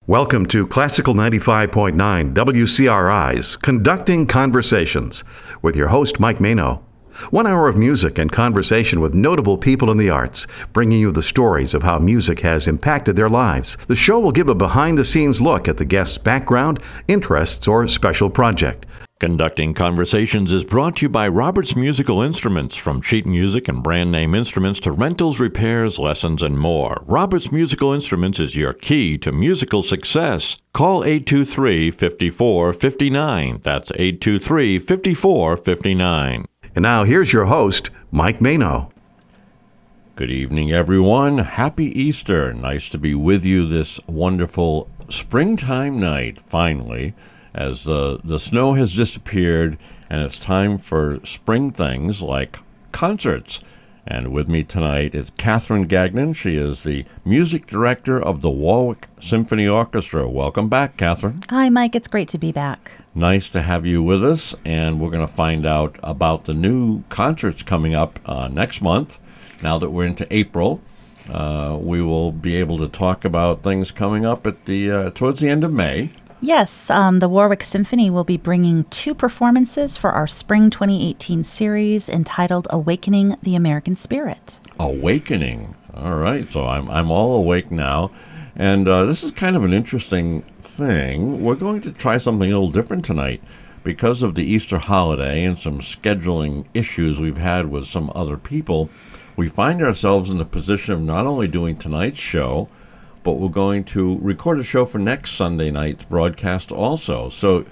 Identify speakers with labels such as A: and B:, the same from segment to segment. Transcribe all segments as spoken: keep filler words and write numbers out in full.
A: Welcome to Classical ninety-five point nine W C R I's Conducting Conversations with your host, Mike Mano. One hour of music and conversation with notable people in the arts, bringing you the stories of how music has impacted their lives. The show will give a behind-the-scenes look at the guest's background, interests, or special project.
B: Conducting Conversations is brought to you by Roberts Musical Instruments, from sheet music and brand name instruments to rentals, repairs, lessons, and more. Roberts Musical Instruments is your key to musical success. Call eight two three, five four five nine. That's eight two three, five four five nine.
A: And now here's your host, Mike Mano.
B: Good evening, everyone. Happy Easter. Nice to be with you this wonderful springtime night, finally, as the, the snow has disappeared and it's time for spring things like concerts. And with me tonight is Catherine Gagnon. She is the music director of the Warwick Symphony Orchestra. Welcome back, Catherine.
C: Hi, Mike. It's great to be back.
B: Nice to have you with us, and we're going to find out about the new concerts coming up uh, next month. Now that we're into April, uh, we will be able to talk about things coming up at the uh, towards the end of May.
C: Yes, um, the Warwick Symphony will be bringing two performances for our Spring twenty eighteen series entitled Awakening the American Spirit.
B: Awakening. All right, so I'm I'm all awake now. And uh, this is kind of an interesting thing. We're going to try something a little different tonight because of the Easter holiday and some scheduling issues we've had with some other people. We find ourselves in the position of not only doing tonight's show, but we're going to record a show for next Sunday night's broadcast also. So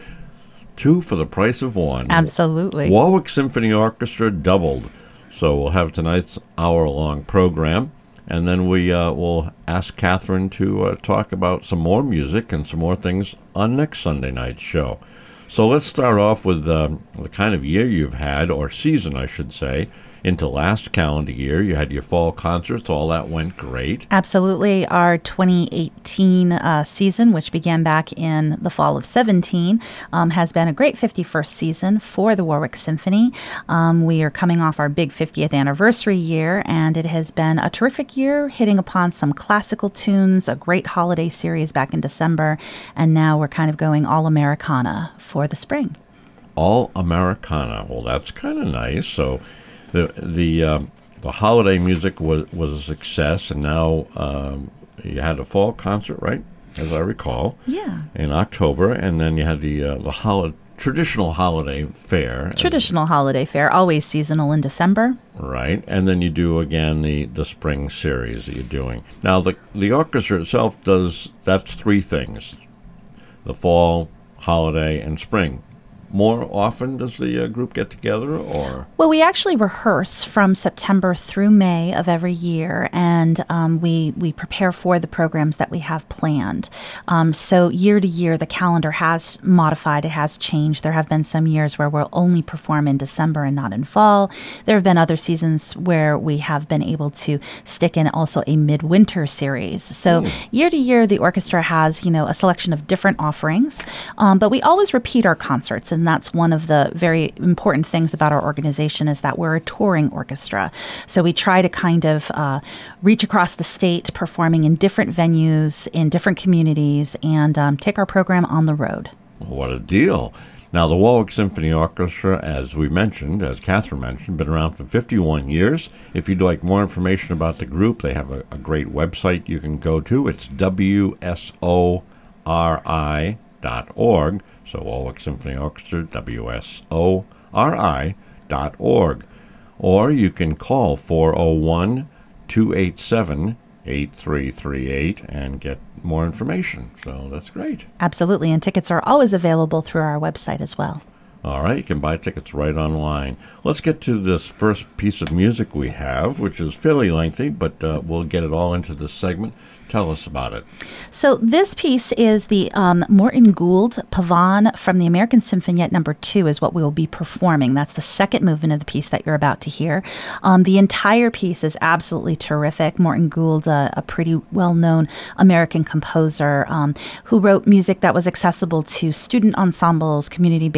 B: two for the price of one.
C: Absolutely.
B: Warwick Symphony Orchestra doubled. So we'll have tonight's hour-long program. And then we uh, will ask Catherine to uh, talk about some more music and some more things on next Sunday night's show. So let's start off with uh, the kind of year you've had, or season, I should say, into last calendar year. You had your fall concerts. All that went great.
C: Absolutely. Our twenty eighteen uh, season, which began back in the fall of seventeen, um, has been a great fifty-first season for the Warwick Symphony. Um, we are coming off our big fiftieth anniversary year, and it has been a terrific year, hitting upon some classical tunes, a great holiday series back in December, and now we're kind of going all Americana for the spring.
B: All Americana. Well, that's kind of nice. So The the um, the holiday music was was a success, and now um, you had a fall concert, right? As I recall,
C: yeah,
B: in October, and then you had the uh, the hol- traditional holiday fair.
C: Traditional and, holiday fair, always seasonal in December.
B: Right, and then you do again the, the spring series that you're doing. Now the the orchestra itself does that's three things: the fall, holiday, and spring. More often does the uh, group get together, or?
C: Well, we actually rehearse from September through May of every year, and um, we we prepare for the programs that we have planned. Um, so year to year, the calendar has modified. It has changed. There have been some years where we'll only perform in December and not in fall. There have been other seasons where we have been able to stick in also a midwinter series. So mm. year to year, the orchestra has, you know, a selection of different offerings, um, but we always repeat our concerts. And that's one of the very important things about our organization, is that we're a touring orchestra. So we try to kind of uh, reach across the state, performing in different venues, in different communities, and um, take our program on the road.
B: What a deal. Now, the Warwick Symphony Orchestra, as we mentioned, as Catherine mentioned, been around for fifty-one years. If you'd like more information about the group, they have a, a great website you can go to. It's W S O R I dot org. So Warwick Symphony Orchestra, W S O R I dot org. Or you can call four oh one, two eight seven, eight three three eight and get more information. So that's great.
C: Absolutely, and tickets are always available through our website as well.
B: All right, you can buy tickets right online. Let's get to this first piece of music we have, which is fairly lengthy, but uh, we'll get it all into this segment. Tell us about it.
C: So this piece is the um, Morton Gould Pavane from the American Sinfoniette number two is what we will be performing. That's the second movement of the piece that you're about to hear. Um, the entire piece is absolutely terrific. Morton Gould, uh, a pretty well-known American composer um, who wrote music that was accessible to student ensembles, community-based ensembles,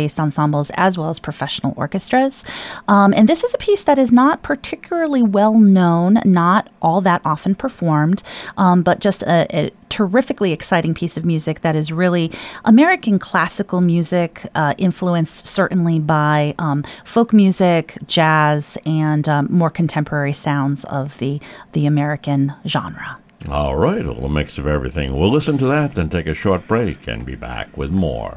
C: ensembles as well as professional orchestras. Um, and this is a piece that is not particularly well known, not all that often performed, um, but just a, a terrifically exciting piece of music that is really American classical music, uh, influenced certainly by um, folk music, jazz, and um, more contemporary sounds of the, the American genre.
B: All right, a little mix of everything. We'll listen to that, then take a short break and be back with more.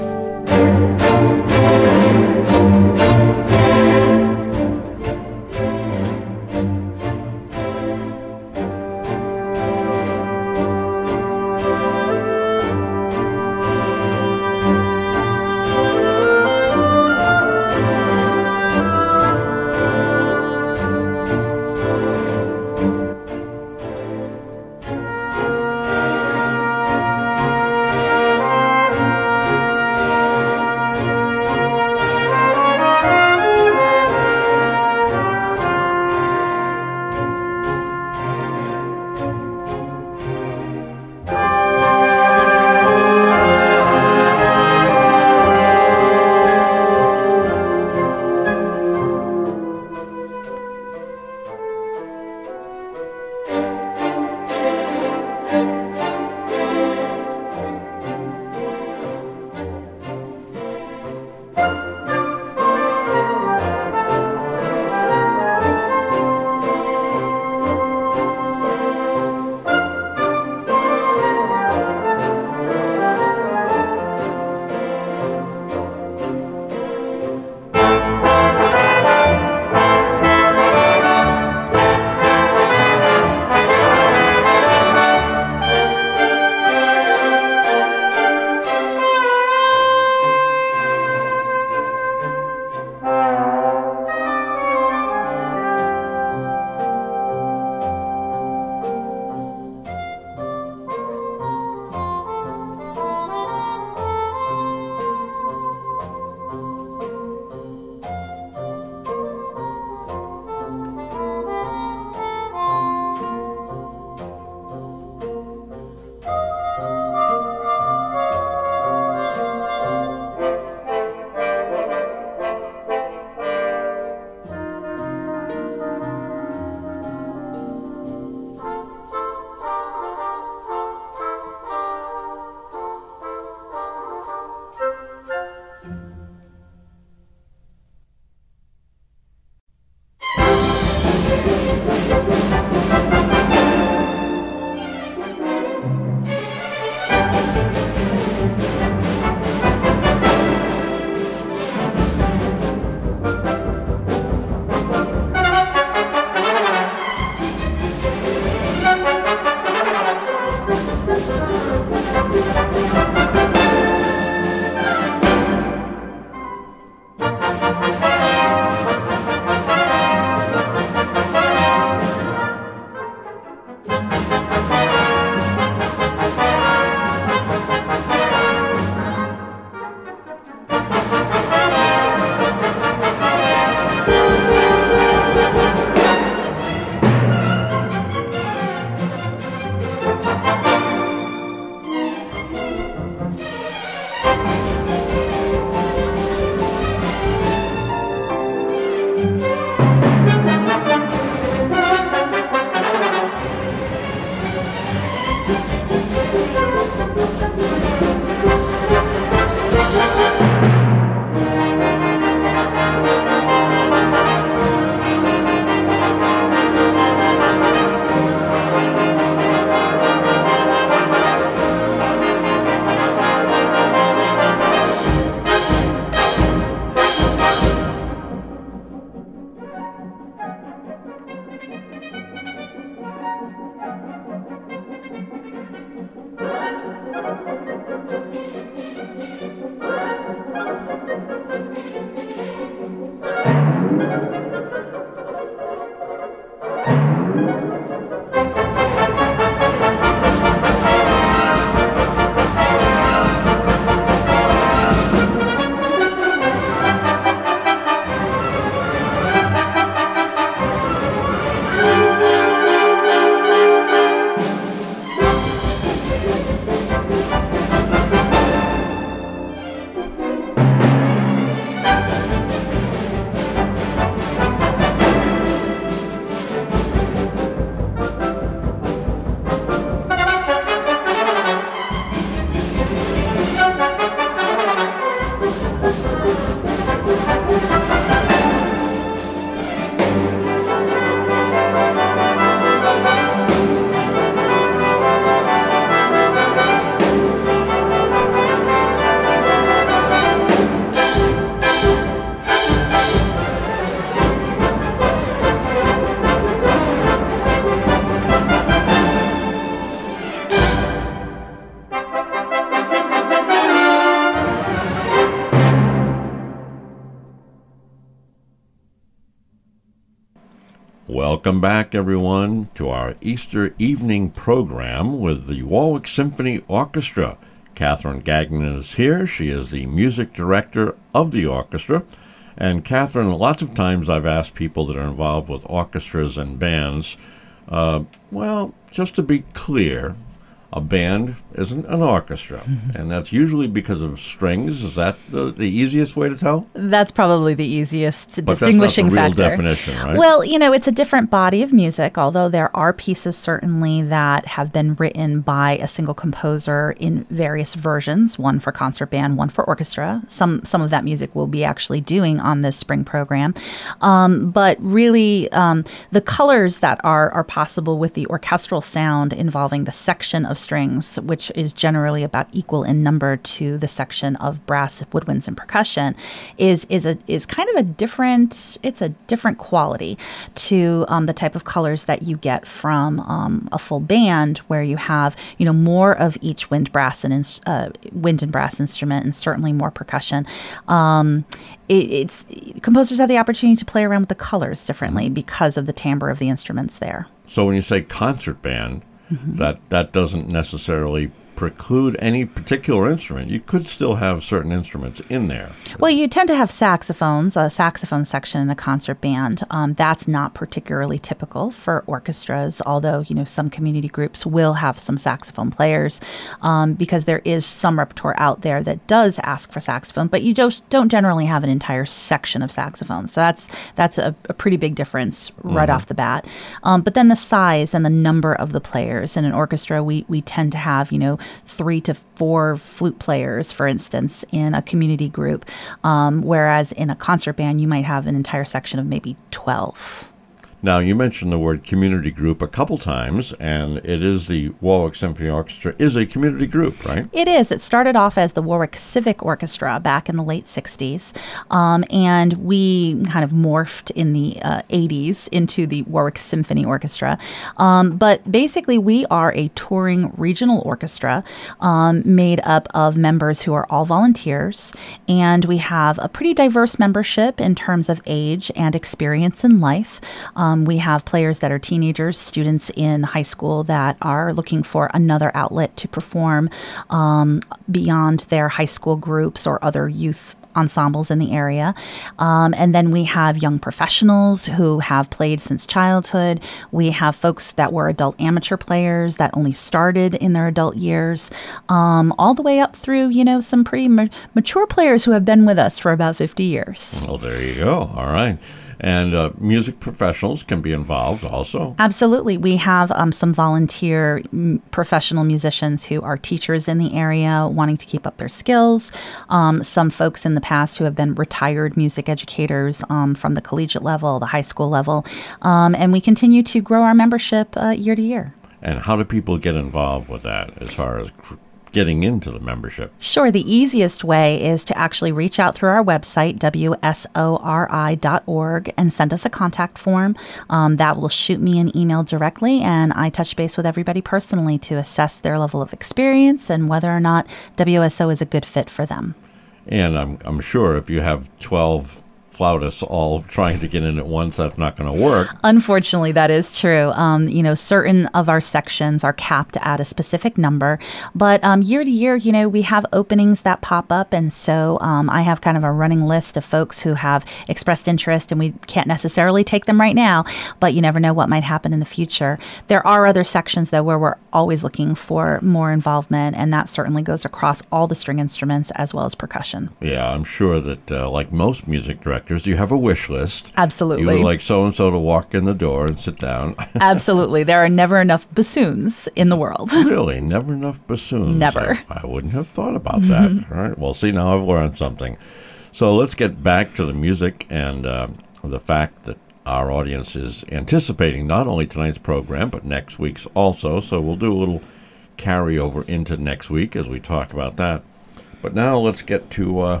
B: Welcome back, everyone, to our Easter evening program with the Warwick Symphony Orchestra. Catherine Gagnon is here. She is the music director of the orchestra. And Catherine, lots of times I've asked people that are involved with orchestras and bands, uh, well, just to be clear, a band isn't an orchestra, mm-hmm. and that's usually because of strings. Is that the, the easiest way to tell?
C: That's probably the easiest
B: but
C: distinguishing
B: that's not the real
C: factor.
B: Definition, right?
C: Well, you know, it's a different body of music, although there are pieces certainly that have been written by a single composer in various versions, one for concert band, one for orchestra. Some some of that music we'll be actually doing on this spring program. Um, but really, um, the colors that are, are possible with the orchestral sound involving the section of strings, which is generally about equal in number to the section of brass, woodwinds, and percussion, is is a is kind of a different. It's a different quality to um, the type of colors that you get from um, a full band, where you have you know more of each wind, brass, and uh, wind and brass instrument, and certainly more percussion. Um, it, it's composers have the opportunity to play around with the colors differently because of the timbre of the instruments there.
B: So when you say concert band, Mm-hmm. That that doesn't necessarily preclude any particular instrument. You could still have certain instruments in there.
C: Well, you tend to have saxophones, a saxophone section in a concert band. Um, that's not particularly typical for orchestras, although, you know, some community groups will have some saxophone players um, because there is some repertoire out there that does ask for saxophone, but you just don't generally have an entire section of saxophones. So that's that's a, a pretty big difference right mm-hmm. off the bat. Um, but then the size and the number of the players. In an orchestra, we, we tend to have, you know, three to four flute players, for instance, in a community group, um, whereas in a concert band, you might have an entire section of maybe twelve.
B: Now, you mentioned the word community group a couple times, and it is the Warwick Symphony Orchestra is a community group, right?
C: It is. It started off as the Warwick Civic Orchestra back in the late sixties, um, and we kind of morphed in the uh, eighties into the Warwick Symphony Orchestra. Um, but basically, we are a touring regional orchestra um, made up of members who are all volunteers, and we have a pretty diverse membership in terms of age and experience in life. Um, Um, we have players that are teenagers, students in high school that are looking for another outlet to perform um, beyond their high school groups or other youth ensembles in the area. Um, and then we have young professionals who have played since childhood. We have folks that were adult amateur players that only started in their adult years, um, all the way up through, you know, some pretty ma- mature players who have been with us for about fifty years.
B: Well, there you go. All right. And uh, music professionals can be involved also.
C: Absolutely. We have um, some volunteer m- professional musicians who are teachers in the area wanting to keep up their skills. Um, some folks in the past who have been retired music educators um, from the collegiate level, the high school level. Um, and we continue to grow our membership uh, year to year.
B: And how do people get involved with that as far as cr- getting into the membership?
C: Sure. The easiest way is to actually reach out through our website, W S O R I dot org, and send us a contact form. Um, that will shoot me an email directly, and I touch base with everybody personally to assess their level of experience and whether or not W S O is a good fit for them.
B: And I'm I'm sure if you have twelve flautists all trying to get in at once, that's not going to work.
C: Unfortunately, that is true. Um, you know, certain of our sections are capped at a specific number, but um, year to year, you know, we have openings that pop up, and so um, I have kind of a running list of folks who have expressed interest, and we can't necessarily take them right now, but you never know what might happen in the future. There are other sections, though, where we're always looking for more involvement, and that certainly goes across all the string instruments as well as percussion.
B: Yeah, I'm sure that, uh, like most music directors, you have a wish list.
C: Absolutely.
B: You would like so-and-so to walk in the door and sit down.
C: Absolutely. There are never enough bassoons in the world.
B: Really? Never enough bassoons?
C: Never.
B: I, I wouldn't have thought about that. All right. Well, see, now I've learned something. So let's get back to the music and uh, the fact that our audience is anticipating not only tonight's program, but next week's also. So we'll do a little carryover into next week as we talk about that. But now let's get to... Uh,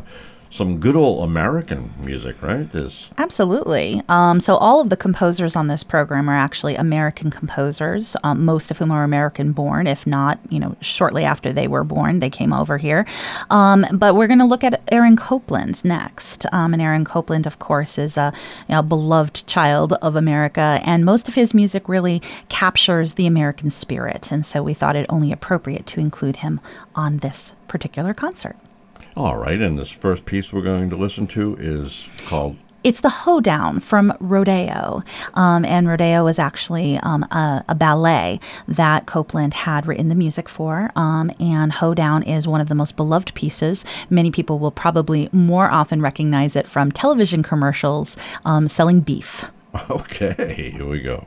B: some good old American music, right? This
C: Absolutely. Um, so all of the composers on this program are actually American composers, um, most of whom are American-born. If not, you know, shortly after they were born, they came over here. Um, but we're going to look at Aaron Copland next. Um, and Aaron Copland, of course, is a you know, beloved child of America, and most of his music really captures the American spirit. And so we thought it only appropriate to include him on this particular concert.
B: All right, and this first piece we're going to listen to is called...
C: It's the Hoedown from Rodeo, um, and Rodeo is actually um, a, a ballet that Copland had written the music for, um, and Hoedown is one of the most beloved pieces. Many people will probably more often recognize it from television commercials um, selling beef.
B: Okay, here we go.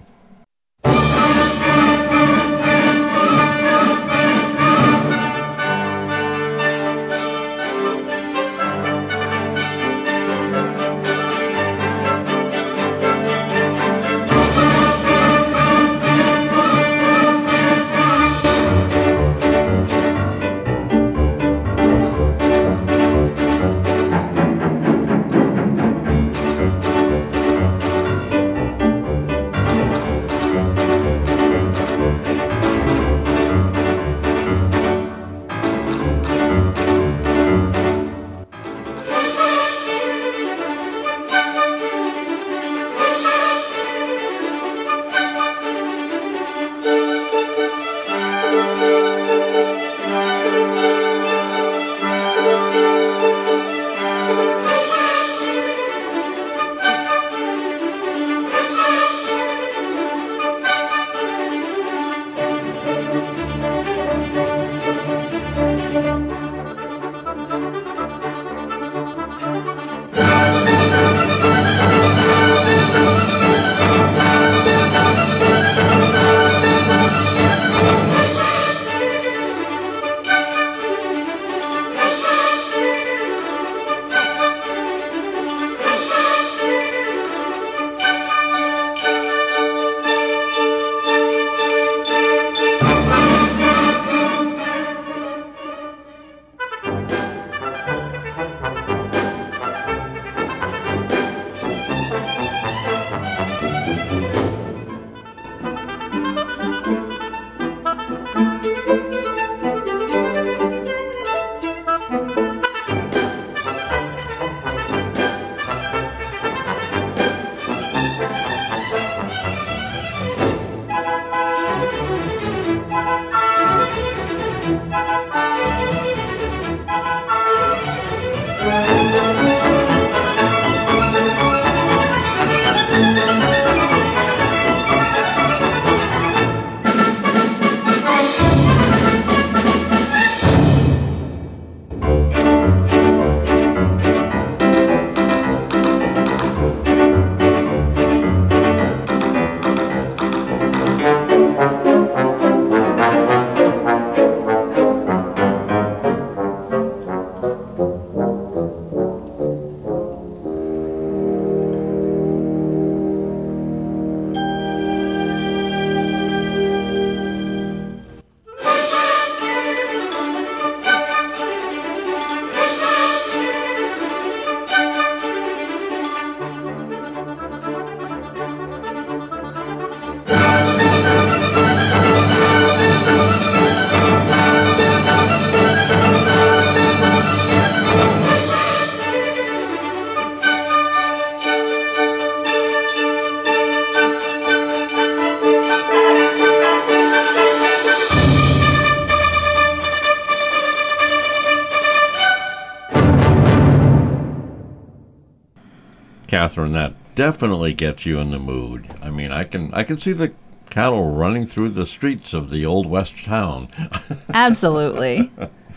B: Catherine, that definitely gets you in the mood. I mean, I can I can see the cattle running through the streets of the old west town.
C: Absolutely.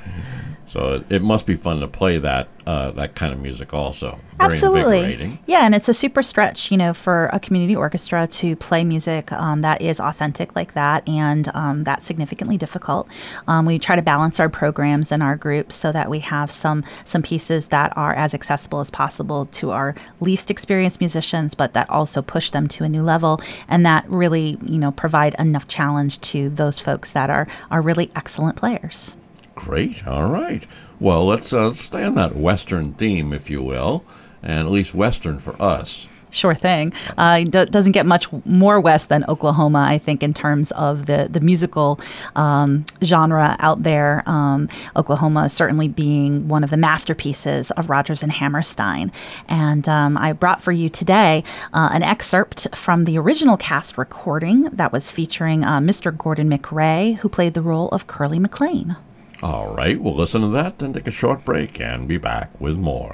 B: So it, it must be fun to play that uh, that kind of music also. Very
C: Absolutely.
B: invigorating.
C: Yeah, and it's a super stretch, you know, for a community orchestra to play music um, that is authentic like that, and um, that's significantly difficult. Um, we try to balance our programs and our groups so that we have some some pieces that are as accessible as possible to our least experienced musicians, but that also push them to a new level, and that really, you know, provide enough challenge to those folks that are are really excellent players.
B: great. All right. Well, let's uh, stay on that Western theme, if you will, and at least Western for us.
C: Sure thing. Uh, it do- doesn't get much more west than Oklahoma, I think, in terms of the, the musical um, genre out there. Um, Oklahoma certainly being one of the masterpieces of Rodgers and Hammerstein. And um, I brought for you today uh, an excerpt from the original cast recording that was featuring uh, Mister Gordon McRae, who played the role of Curly McLean.
B: All right. We'll listen to that, then take a short break and be back with more.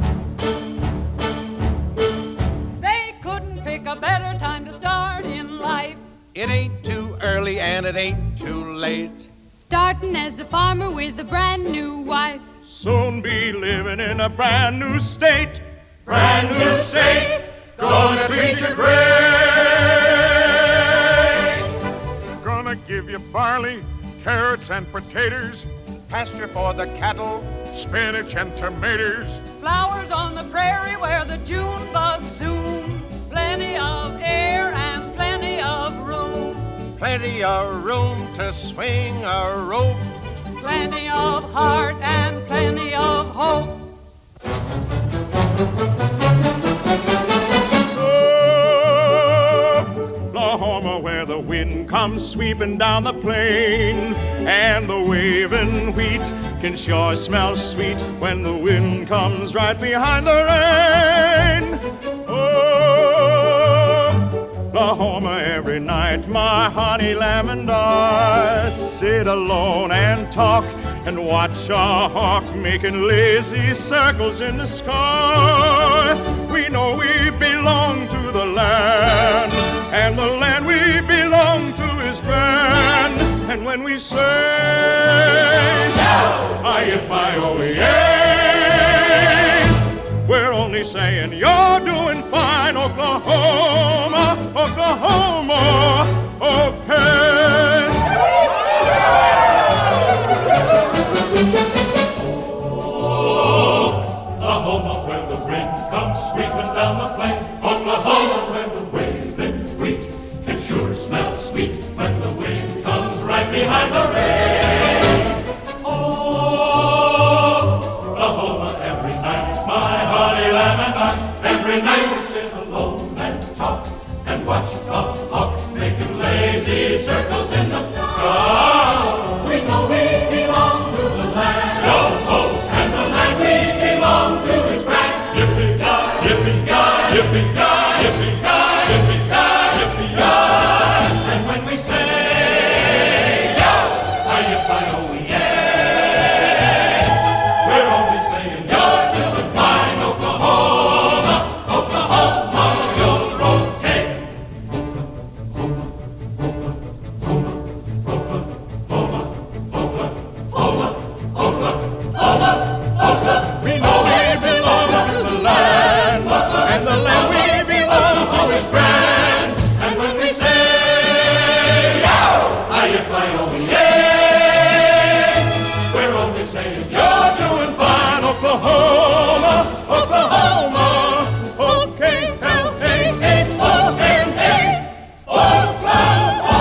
D: A better time to start in life.
E: It ain't too early and it ain't too late.
F: Starting as a farmer with a brand new wife.
G: Soon be living in a brand new state. Brand new state, gonna treat you great.
H: Gonna give you barley, carrots and potatoes,
E: Pasture for the cattle,
H: spinach and tomatoes,
D: Flowers on the prairie where the June bugs zoom. Plenty of air and plenty of room.
E: plenty of room to swing a rope.
D: Plenty of heart and plenty of hope.
G: Oklahoma, where the wind comes sweeping down the plain, and the waving wheat can sure smell sweet when the wind comes right behind the rain. Oklahoma, every night my honey lamb and I sit alone and talk and watch a hawk making lazy circles in the sky. We know we belong to the land, and the land we belong to is grand. And when we say, I hit my O E A, we're only saying you're doing fine, Oklahoma, Oklahoma, okay.
I: Oklahoma, where the rain comes sweeping down the plain. Oklahoma, where the waving wheat can sure smell sweet when the wind comes right behind the rain. Oklahoma, every night my honey lamb and I, every night we sit alone and talk and watch a hawk making lazy circles in the sky. We know we belong to the land, yo ho, and the land we belong to is grand. Yippee-ki-yay, yippee-ki-yay, yippee-ki-yay, yippee-ki-yay, yippee-ki-yay, yippee-ki-yay. And when we say, yo, hi-yip-hi-oh-yay, we're only saying you're doing fine, Oklahoma, Oklahoma, you're okay.
G: We know we belong to the land, and the land we belong to is grand.
I: And when we say, yo, hi-yip-hi-oh-yay, we're only saying you're
G: Doing fine, Oklahoma, Oklahoma, okay, L A A O M A, Oklahoma.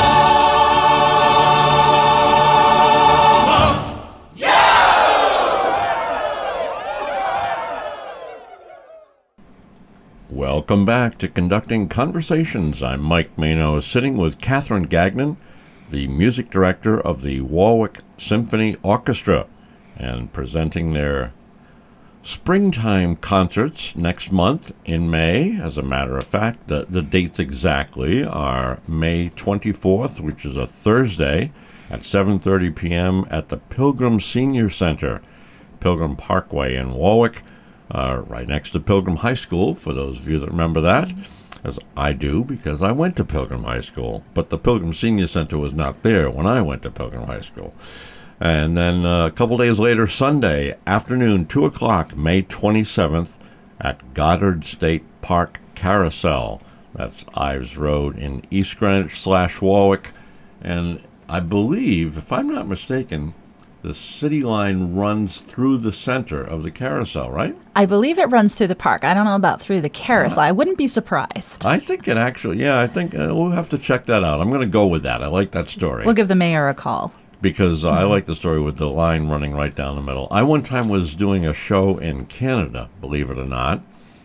B: Welcome back to Conducting Conversations. I'm Mike Mano, sitting with Catherine Gagnon, the music director of the Warwick Symphony Orchestra, and presenting their springtime concerts next month in May. As a matter of fact, the, the dates exactly are May twenty-fourth, which is a Thursday, at seven thirty p.m. at the Pilgrim Senior Center, Pilgrim Parkway in Warwick, uh, right next to Pilgrim High School, for those of you that remember that, as I do, because I went to Pilgrim High School, but the Pilgrim Senior Center was not there when I went to Pilgrim High School. And then uh, a couple days later, Sunday afternoon, two o'clock, May twenty-seventh, at Goddard State Park Carousel. That's Ives Road in East Greenwich slash Warwick. And I believe, if I'm not mistaken, the city line runs through the center of the carousel, right?
C: I believe it runs through the park. I don't know about through the carousel. I wouldn't be surprised.
B: I think it actually, yeah, I think uh, we'll have to check that out. I'm going to go with that. I like that story.
C: We'll give the mayor a call.
B: because uh, I like the story with the line running right down the middle. I one time was doing a show in Canada, believe it or not,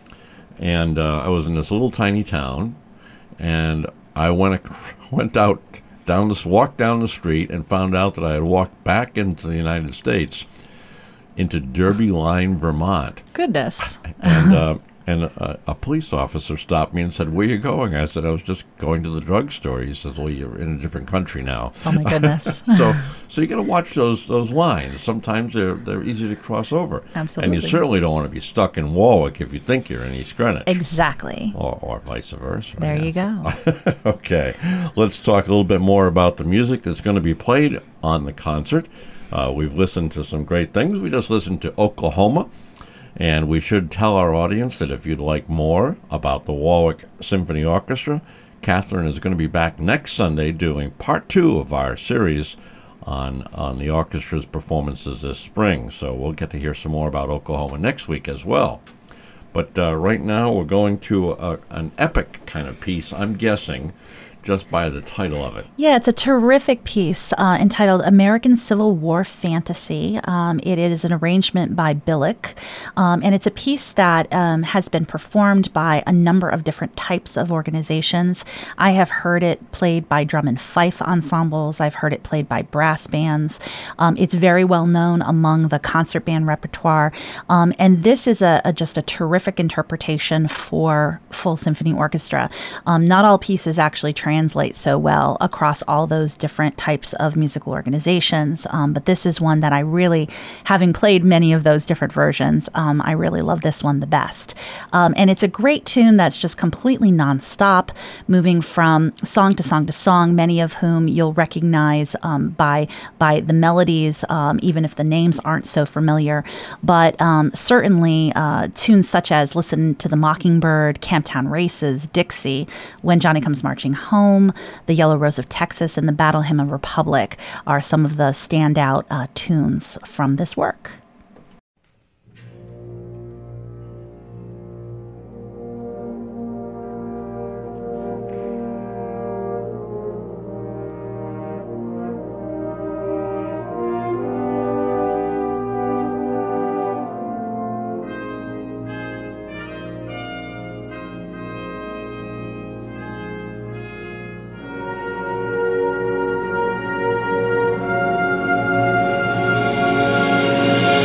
B: and uh, I was in this little tiny town, and I went ac- went out down this walked down the street and found out that I had walked back into the United States, into Derby Line, Vermont.
C: Goodness.
B: And uh, and a, a police officer stopped me and said, "Where are you going?" I said, "I was just going to the drugstore." He says, "Well, you're in a different country now."
C: Oh my goodness.
B: so so you got to watch those those lines. Sometimes they're they're easy to cross over.
C: Absolutely.
B: And you certainly don't want to be stuck in Warwick if you think you're in East Greenwich.
C: Exactly.
B: Or, or vice versa.
C: There you go.
B: Okay. Let's talk a little bit more about the music that's going to be played on the concert. Uh, we've listened to some great things. We just listened to Oklahoma. And we should tell our audience that if you'd like more about the Warwick Symphony Orchestra, Catherine is going to be back next Sunday doing part two of our series on on the orchestra's performances this spring. So we'll get to hear some more about Oklahoma next week as well. But uh, right now we're going to a, an epic kind of piece, I'm guessing, just by the title of it.
C: Yeah, it's a terrific piece uh, entitled American Civil War Fantasy. Um, it is an arrangement by Billick, um, and it's a piece that um, has been performed by a number of different types of organizations. I have heard it played by drum and fife ensembles. I've heard it played by brass bands. Um, it's very well known among the concert band repertoire, um, and this is a, a just a terrific interpretation for full symphony orchestra. Um, not all pieces actually translate translate so well across all those different types of musical organizations. Um, but this is one that I really, having played many of those different versions, um, I really love this one the best. Um, and it's a great tune that's just completely nonstop, moving from song to song to song, many of whom you'll recognize um, by by the melodies, um, even if the names aren't so familiar. But um, certainly uh, tunes such as Listen to the Mockingbird, Camptown Races, Dixie, When Johnny Comes Marching Home, The Yellow Rose of Texas, and the Battle Hymn of Republic are some of the standout uh, tunes from this work.
I: Thank you.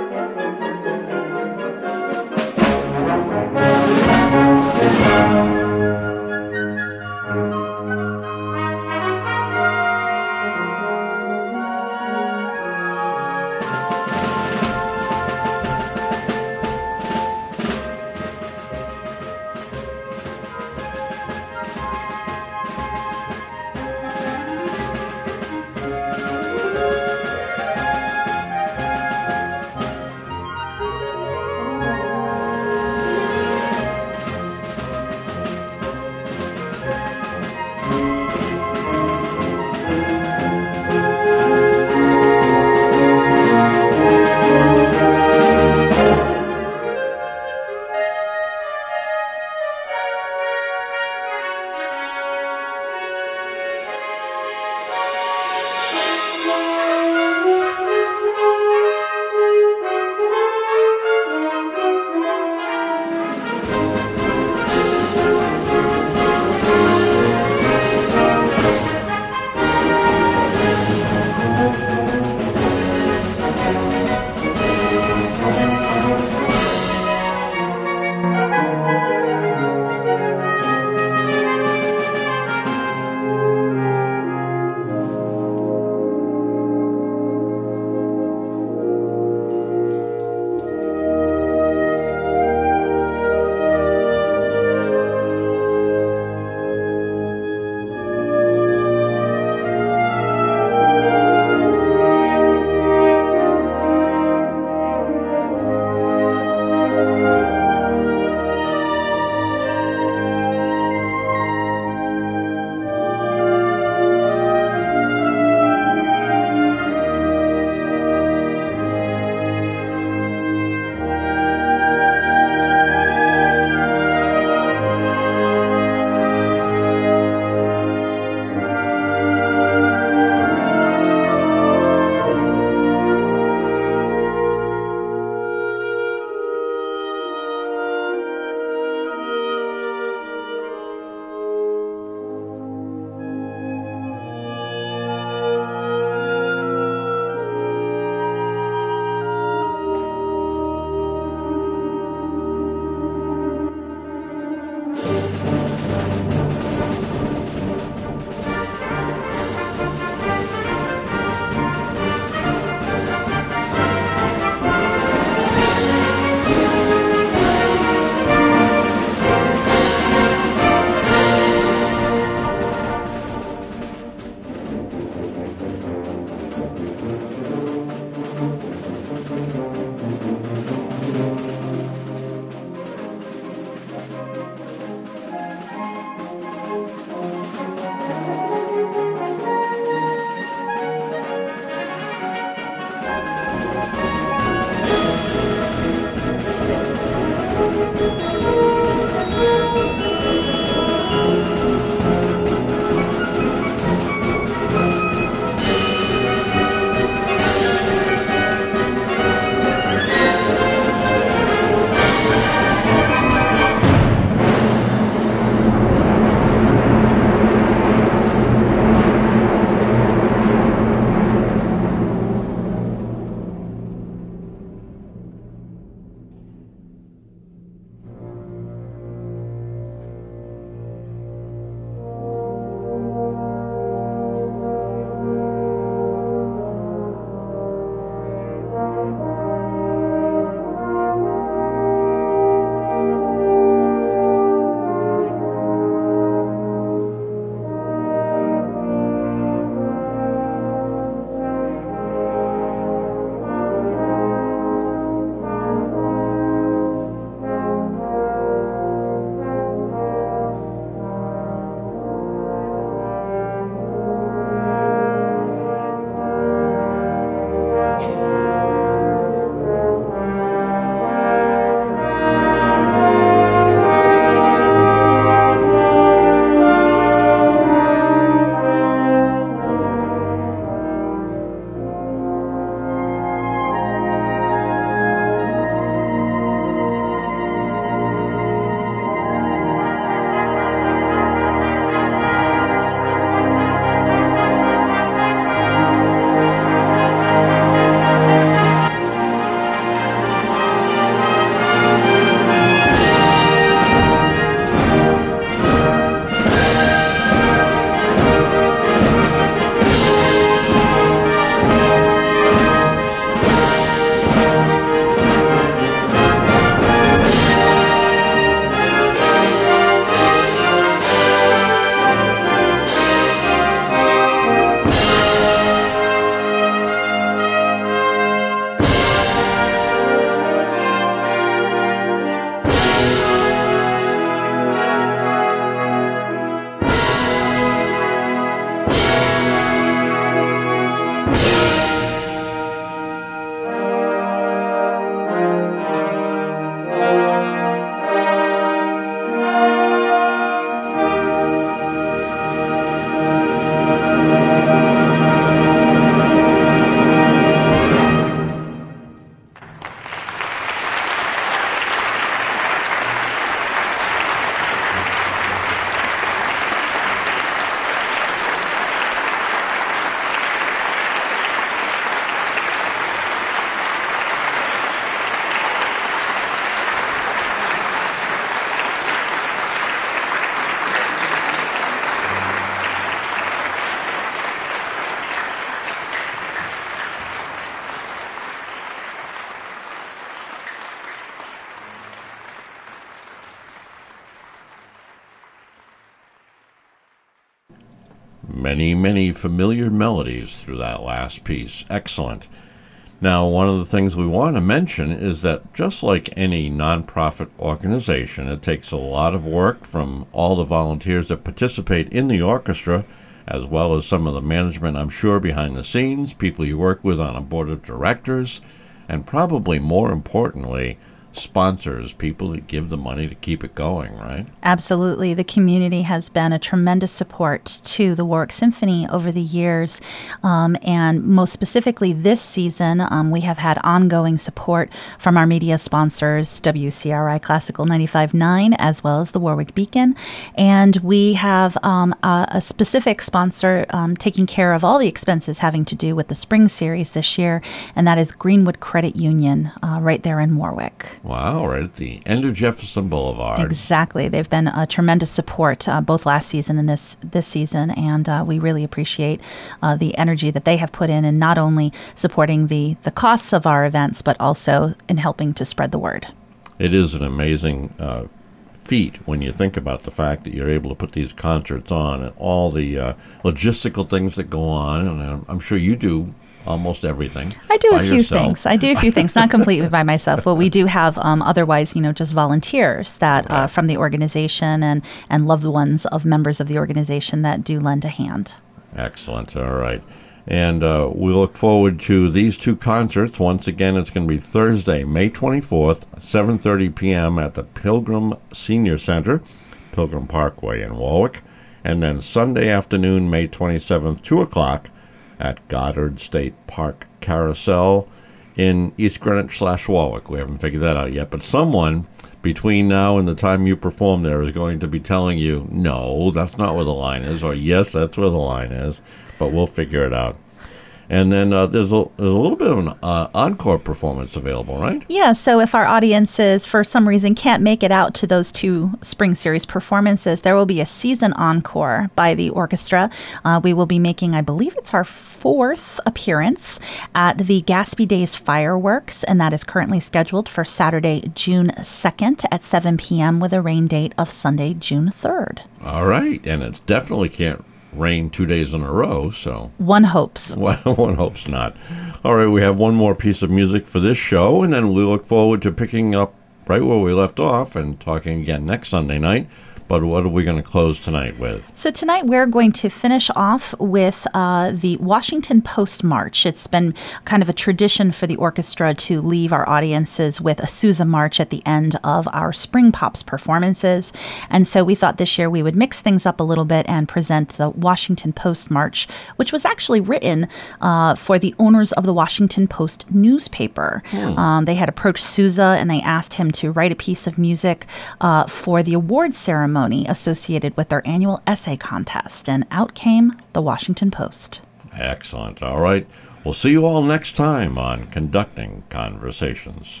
B: Many, many familiar melodies through that last piece. Excellent. Now, one of the things we want to mention is that just like any nonprofit organization, it takes a lot of work from all the volunteers that participate in the orchestra, as well as some of the management, I'm sure, behind the scenes, people you work with on a board of directors, and probably more importantly, sponsors, people that give the money to keep it going, right?
C: Absolutely. The community has been a tremendous support to the Warwick Symphony over the years. Um, and most specifically this season, um, we have had ongoing support from our media sponsors, W C R I Classical ninety-five point nine, as well as the Warwick Beacon. And we have um, a, a specific sponsor um, taking care of all the expenses having to do with the spring series this year, and that is Greenwood Credit Union uh, right there in Warwick.
B: Wow, right at the end of Jefferson Boulevard.
C: Exactly. They've been a tremendous support uh, both last season and this this season, and uh, we really appreciate uh, the energy that they have put in in not only supporting the, the costs of our events, but also in helping to spread the word.
B: It is an amazing uh, feat when you think about the fact that you're able to put these concerts on and all the uh, logistical things that go on, and I'm, I'm sure you do almost everything.
C: I do a few
B: yourself.
C: things. I do a few things, not completely by myself, but we do have um, otherwise, you know, just volunteers that uh, from the organization and, and loved ones of members of the organization that do lend a hand.
B: Excellent. All right. And uh, we look forward to these two concerts. Once again, it's going to be Thursday, May twenty-fourth, seven thirty p.m. at the Pilgrim Senior Center, Pilgrim Parkway in Warwick. And then Sunday afternoon, May twenty-seventh, two o'clock, at Goddard State Park Carousel in East Greenwich slash Warwick. We haven't figured that out yet, but someone between now and the time you perform there is going to be telling you, no, that's not where the line is, or yes, that's where the line is, but we'll figure it out. And then uh, there's a there's a little bit of an uh, encore performance available, right?
C: Yeah, so if our audiences, for some reason, can't make it out to those two Spring Series performances, there will be a season encore by the orchestra. Uh, we will be making, I believe it's our fourth appearance at the Gaspee Days Fireworks, and that is currently scheduled for Saturday, June second at seven p.m. with a rain date of Sunday, June third.
B: All right, and it definitely can't rain two days in a row, so
C: one hopes.
B: Well, one hopes not. All right, we have one more piece of music for this show, and then we look forward to picking up right where we left off and talking again next Sunday night. But what are we going to close tonight with?
C: So tonight we're going to finish off with uh, the Washington Post March. It's been kind of a tradition for the orchestra to leave our audiences with a Sousa March at the end of our Spring Pops performances. And so we thought this year we would mix things up a little bit and present the Washington Post March, which was actually written uh, for the owners of the Washington Post newspaper. Hmm. Um, they had approached Sousa and they asked him to write a piece of music uh, for the awards ceremony associated with their annual essay contest, and out came the Washington Post.
B: Excellent. All right. We'll see you all next time on Conducting Conversations.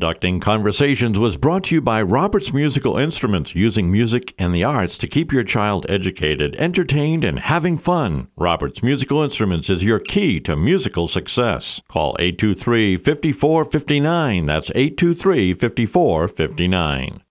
B: Conducting Conversations was brought to you by Roberts Musical Instruments, using music and the arts to keep your child educated, entertained, and having fun. Roberts Musical Instruments is your key to musical success. Call eight two three, five four five nine. That's eight two three, five four five nine.